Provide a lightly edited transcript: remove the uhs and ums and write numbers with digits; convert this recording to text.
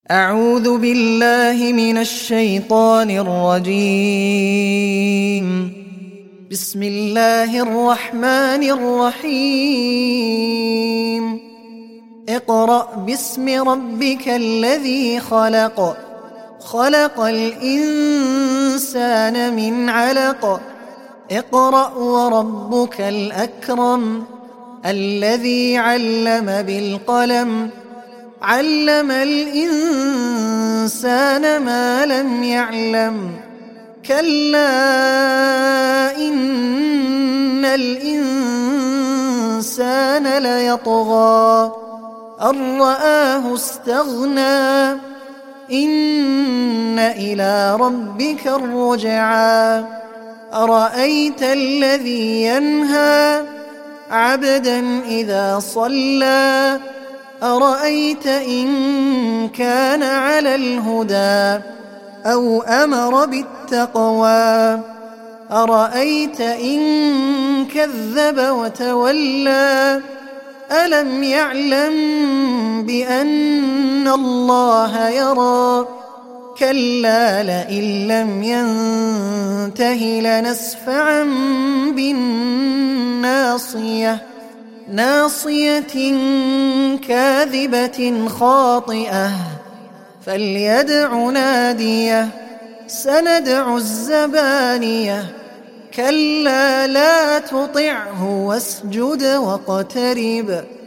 أعوذ بالله من الشيطان الرجيم. بسم الله الرحمن الرحيم. اقرأ باسم ربك الذي خلق، خلق الإنسان من علق. اقرأ وربك الأكرم الذي علم بالقلم، علم الإنسان ما لم يعلم. كلا إن الإنسان ليطغى أن رآه استغنى، إن إلى ربك الرجعى. أرأيت الذي ينهى عبدا إذا صلى، أرأيت إن كان على الهدى أو أمر بالتقوى، أرأيت إن كذب وتولى. ألم يعلم بأن الله يرى، كلا لئن لم ينته لنسفعا بالناصية، ناصية كاذبة خاطئة، فليدع ناديه. سندع الزبانية، كلا لا تطعه واسجد واقترب.